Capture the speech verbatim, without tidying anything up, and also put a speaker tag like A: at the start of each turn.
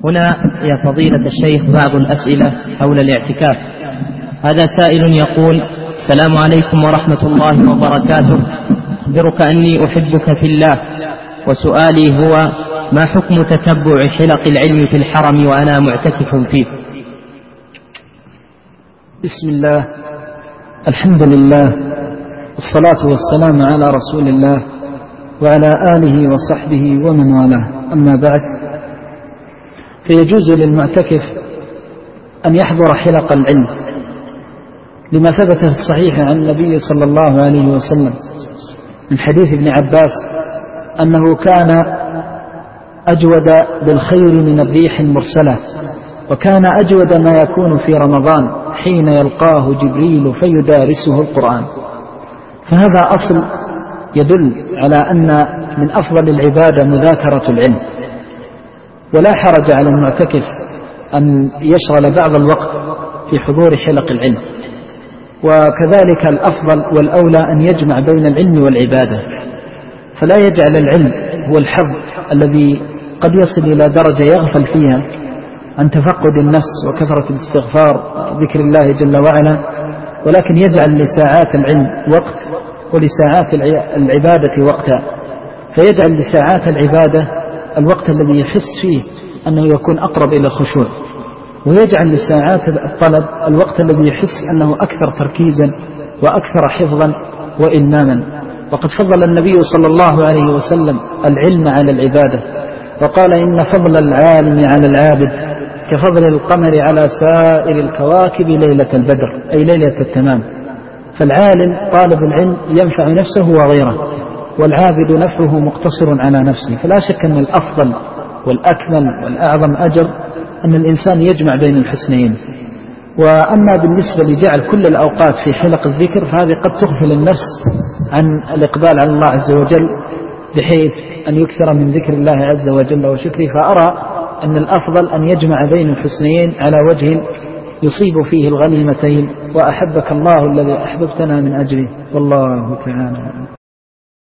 A: هنا يا فضيلة الشيخ بعض الأسئلة حول الاعتكاف. هذا سائل يقول: السلام عليكم ورحمة الله وبركاته، أخبرك أني أحبك في الله، وسؤالي هو: ما حكم تتبع حلق العلم في الحرم وأنا معتكف فيه؟
B: بسم الله، الحمد لله، الصلاة والسلام على رسول الله وعلى آله وصحبه ومن والاه، أما بعد، فيجوز للمعتكف أن يحضر حلق العلم لما ثبت في الصحيح عن النبي صلى الله عليه وسلم من حديث ابن عباس أنه كان أجود بالخير من الريح المرسلة، وكان أجود ما يكون في رمضان حين يلقاه جبريل فيدارسه القرآن. فهذا أصل يدل على أن من أفضل العبادة مذاكرة العلم، ولا حرج على المعتكف أن يشغل بعض الوقت في حضور حلق العلم، وكذلك الأفضل والأولى أن يجمع بين العلم والعبادة، فلا يجعل العلم هو الحظ الذي قد يصل إلى درجة يغفل فيها عن تفقد النفس وكثرة الاستغفار ذكر الله جل وعلا، ولكن يجعل لساعات العلم وقت ولساعات العبادة وقتا، فيجعل لساعات العبادة الوقت الذي يحس فيه أنه يكون أقرب إلى الخشوع، ويجعل لساعات الطلب الوقت الذي يحس أنه أكثر تركيزا وأكثر حفظا وإلماما. وقد فضل النبي صلى الله عليه وسلم العلم على العبادة، وقال: إن فضل العالم على العابد كفضل القمر على سائر الكواكب ليلة البدر، أي ليلة التمام. فالعالم طالب العلم ينفع نفسه وغيره، والعابد نفعه مقتصر على نفسه. فلا شك أن الأفضل والأكمل والأعظم أجر أن الإنسان يجمع بين الحسنين. وأما بالنسبة لجعل كل الأوقات في حلق الذكر فهذه قد تغفل النفس عن الإقبال على الله عز وجل بحيث أن يكثر من ذكر الله عز وجل وشكره. فأرى أن الأفضل أن يجمع بين الحسنين على وجه يصيب فيه الغنيمتين، وأحبك الله الذي أحببتنا من أجله، والله تعالى.